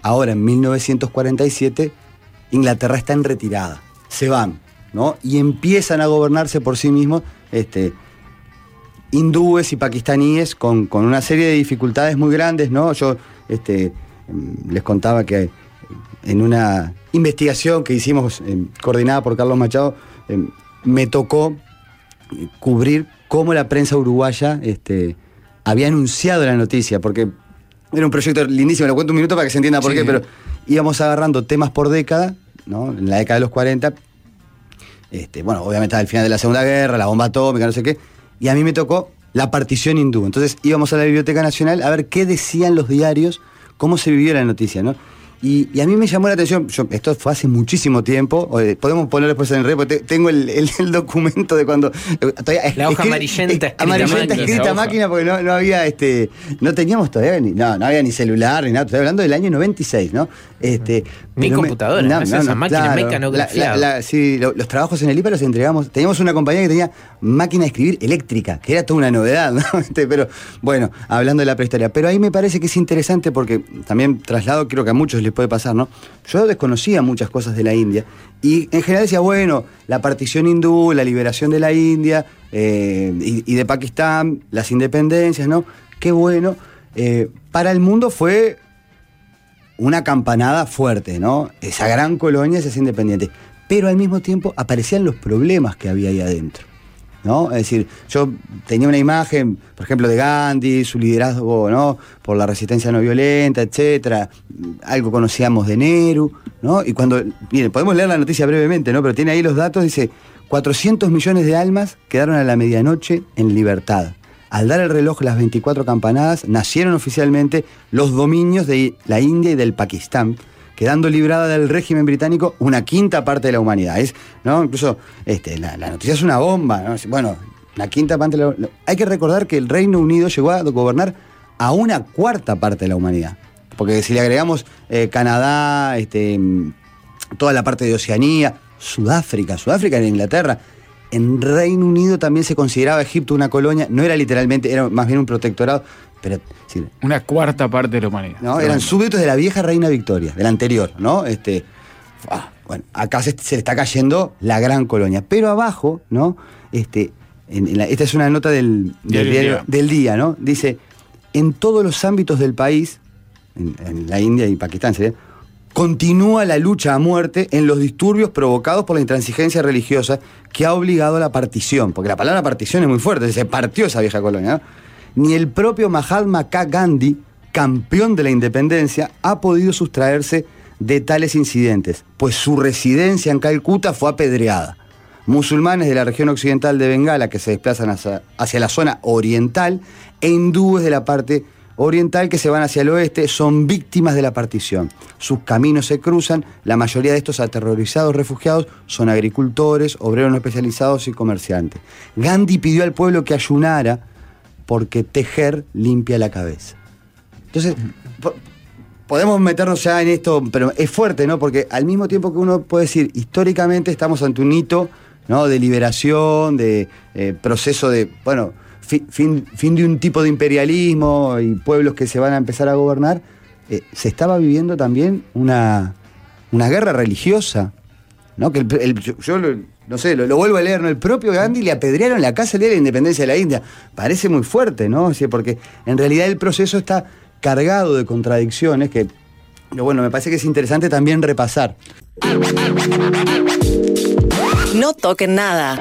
ahora en 1947, Inglaterra está en retirada, se van, ¿no? Y empiezan a gobernarse por sí mismos, hindúes y pakistaníes con una serie de dificultades muy grandes, ¿no? Yo les contaba que en una investigación que hicimos coordinada por Carlos Machado, me tocó cubrir cómo la prensa uruguaya había anunciado la noticia, porque era un proyecto lindísimo, lo cuento un minuto para que se entienda por qué, pero íbamos agarrando temas por década, ¿no? En la década de los 40, bueno, obviamente al final de la Segunda Guerra, la bomba atómica, no sé qué, y a mí me tocó la partición hindú. Entonces íbamos a la Biblioteca Nacional a ver qué decían los diarios, cómo se vivió la noticia, ¿no? Y a mí me llamó la atención, esto fue hace muchísimo tiempo, podemos ponerlo después en el red, porque tengo el documento de cuando... La hoja amarillenta escrita a máquina, porque no había, no teníamos todavía, no había ni celular, ni nada, estoy hablando del año 96, ¿no? Ni computadora, esa máquina mecanografía. Sí, los trabajos en el IPA los entregamos, teníamos una compañía que tenía máquina de escribir eléctrica, que era toda una novedad, ¿no? Pero bueno, hablando de la prehistoria, pero ahí me parece que es interesante porque también traslado, creo que a muchos les puede pasar, ¿no? Yo desconocía muchas cosas de la India y en general decía, bueno, la partición hindú, la liberación de la India y de Pakistán, las independencias, ¿no? Qué bueno. Para el mundo fue una campanada fuerte, ¿no? Esa gran colonia se hacía independiente. Pero al mismo tiempo aparecían los problemas que había ahí adentro, ¿no? Es decir, yo tenía una imagen, por ejemplo, de Gandhi, su liderazgo, ¿no? Por la resistencia no violenta, etcétera. Algo conocíamos de Nehru, ¿no? Y cuando, miren, podemos leer la noticia brevemente, ¿no? Pero tiene ahí los datos, dice, 400 millones de almas quedaron a la medianoche en libertad. Al dar el reloj las 24 campanadas, nacieron oficialmente los dominios de la India y del Pakistán, quedando librada del régimen británico una quinta parte de la humanidad. ¿No? Incluso la noticia es una bomba, ¿no? Bueno, una quinta parte de la... Hay que recordar que el Reino Unido llegó a gobernar a una cuarta parte de la humanidad. Porque si le agregamos Canadá, toda la parte de Oceanía, Sudáfrica en Inglaterra, en Reino Unido también se consideraba Egipto una colonia, no era literalmente, era más bien un protectorado, pero... Sí, una cuarta parte de la humanidad. ¿No? Eran súbditos de la vieja reina Victoria, de la anterior, ¿no? Bueno, acá se está cayendo la gran colonia. Pero abajo, ¿no? Esta es una nota del diario del día, ¿no? Dice, en todos los ámbitos del país, en la India y Pakistán, ¿sí? Continúa la lucha a muerte en los disturbios provocados por la intransigencia religiosa que ha obligado a la partición, porque la palabra partición es muy fuerte, se partió esa vieja colonia, ¿no? Ni el propio Mahatma K. Gandhi, campeón de la independencia, ha podido sustraerse de tales incidentes, pues su residencia en Calcuta fue apedreada. Musulmanes de la región occidental de Bengala que se desplazan hacia la zona oriental e hindúes de la parte oriental que se van hacia el oeste son víctimas de la partición. Sus caminos se cruzan, la mayoría de estos aterrorizados refugiados son agricultores, obreros no especializados y comerciantes. Gandhi pidió al pueblo que ayunara porque tejer limpia la cabeza. Entonces, podemos meternos ya en esto, pero es fuerte, ¿no? Porque al mismo tiempo que uno puede decir, históricamente estamos ante un hito, ¿no? De liberación, de proceso de, bueno, fin de un tipo de imperialismo y pueblos que se van a empezar a gobernar, se estaba viviendo también una guerra religiosa, ¿no? Que yo no sé, lo vuelvo a leer, ¿no? El propio Gandhi le apedrearon la casa el día de la independencia de la India. Parece muy fuerte, ¿no? O sea, porque en realidad el proceso está cargado de contradicciones que, bueno, me parece que es interesante también repasar. No toquen nada.